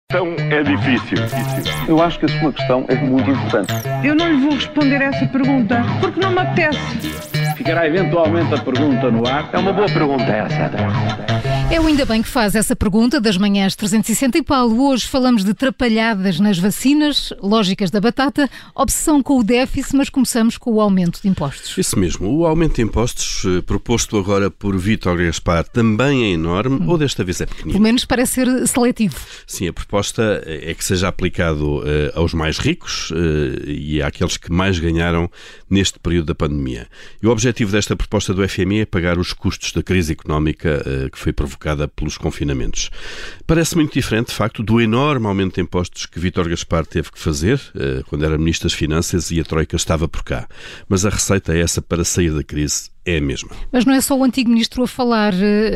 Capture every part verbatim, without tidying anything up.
Então é difícil. Eu acho que a sua questão é muito importante. Eu não lhe vou responder essa pergunta porque não me apetece. Ficará eventualmente a pergunta no ar. É uma boa pergunta essa. É o Ainda Bem que faz essa pergunta das manhãs trezentos e sessenta. E Paulo, hoje falamos de trapalhadas nas vacinas, lógicas da batata, obsessão com o déficit, mas começamos com o aumento de impostos. Isso mesmo, o aumento de impostos proposto agora por Vítor Gaspar também é enorme, hum. ou desta vez é pequenino? Pelo menos parece ser seletivo. Sim, a proposta é que seja aplicado uh, aos mais ricos uh, e àqueles que mais ganharam neste período da pandemia. E o objetivo desta proposta do F M I é pagar os custos da crise económica uh, que foi provocada pelos confinamentos. Parece muito diferente, de facto, do enorme aumento de impostos que Vítor Gaspar teve que fazer uh, quando era Ministro das Finanças e a Troika estava por cá. Mas a receita é essa para sair da crise. É a mesma. Mas não é só o antigo ministro a falar,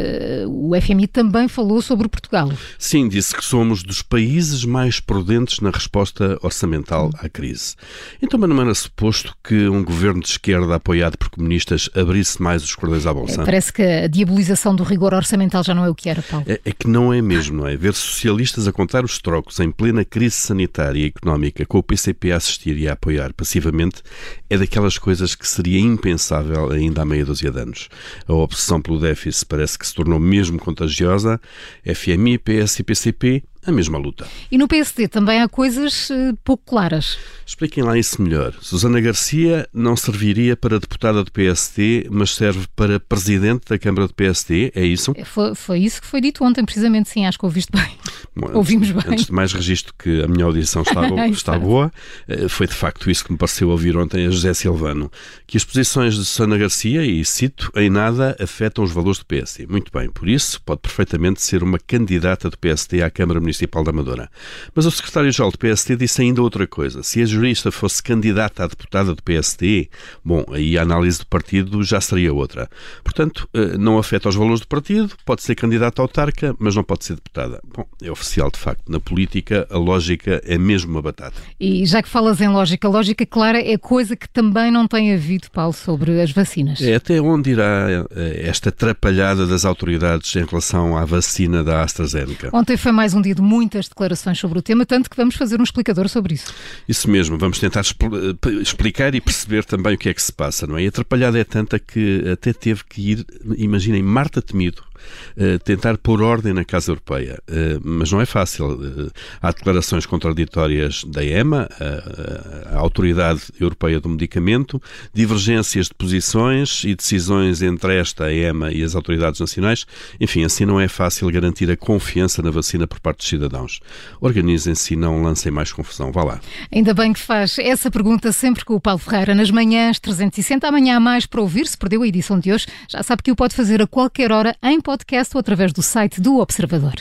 o F M I também falou sobre Portugal. Sim, disse que somos dos países mais prudentes na resposta orçamental à crise. Então, mas não era suposto que um governo de esquerda apoiado por comunistas abrisse mais os cordões à bolsa? É, parece que a diabolização do rigor orçamental já não é o que era, Paulo. É, é que não é mesmo, não é? Ver socialistas a contar os trocos em plena crise sanitária e económica com o P C P a assistir e a apoiar passivamente é daquelas coisas que seria impensável ainda há meia dúzia de anos. A obsessão pelo déficit parece que se tornou mesmo contagiosa. F M I, P S e P C P, a mesma luta. E no P S D também há coisas uh, pouco claras. Expliquem lá isso melhor. Susana Garcia não serviria para deputada do P S D, mas serve para presidente da Câmara do P S D, é isso? Foi, foi isso que foi dito ontem, precisamente, sim, acho que ouviste bem. Bom, Ouvimos antes, bem. Antes de mais, registro que a minha audição está, bo- está boa. Foi de facto isso que me pareceu ouvir ontem a José Silvano, que as posições de Susana Garcia, e cito, em nada afetam os valores do P S D. Muito bem, por isso pode perfeitamente ser uma candidata do P S D à Câmara Municipal da Amadora. Mas o secretário-geral do P S D disse ainda outra coisa. Se a jurista fosse candidata a deputada do P S D, bom, aí a análise do partido já seria outra. Portanto, não afeta os valores do partido, pode ser candidata a autarca, mas não pode ser deputada. Bom, é oficial de facto. Na política, a lógica é mesmo uma batata. E já que falas em lógica, lógica clara é coisa que também não tem havido, Paulo, sobre as vacinas. É até onde irá esta atrapalhada das autoridades em relação à vacina da AstraZeneca. Ontem foi mais um dia de muitas declarações sobre o tema, tanto que vamos fazer um explicador sobre isso. Isso mesmo, vamos tentar expl- explicar e perceber também o que é que se passa, não é? E a atrapalhada é tanta que até teve que ir, imaginem, Marta Temido, Uh, tentar pôr ordem na Casa Europeia, uh, mas não é fácil. Uh, há declarações contraditórias da E M A, uh, a Autoridade Europeia do Medicamento, divergências de posições e decisões entre esta, a E M A e as autoridades nacionais. Enfim, assim não é fácil garantir a confiança na vacina por parte dos cidadãos. Organizem-se e não lancem mais confusão. Vá lá. Ainda bem que faz essa pergunta sempre com o Paulo Ferreira nas manhãs trezentos e sessenta. Amanhã há mais para ouvir. Se perdeu a edição de hoje, já sabe que o pode fazer a qualquer hora em podcast ou através do site do Observador.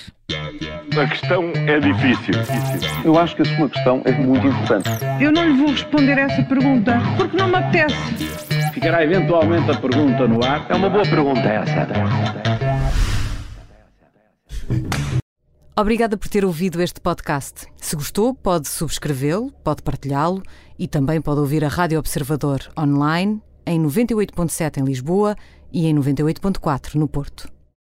A questão é difícil. Eu acho que a sua questão é muito importante. Eu não lhe vou responder essa pergunta porque não me apetece. Ficará eventualmente a pergunta no ar. É uma boa pergunta essa. Obrigada por ter ouvido este podcast. Se gostou, pode subscrevê-lo, pode partilhá-lo e também pode ouvir a Rádio Observador online em noventa e oito ponto sete em Lisboa e em noventa e oito ponto quatro no Porto.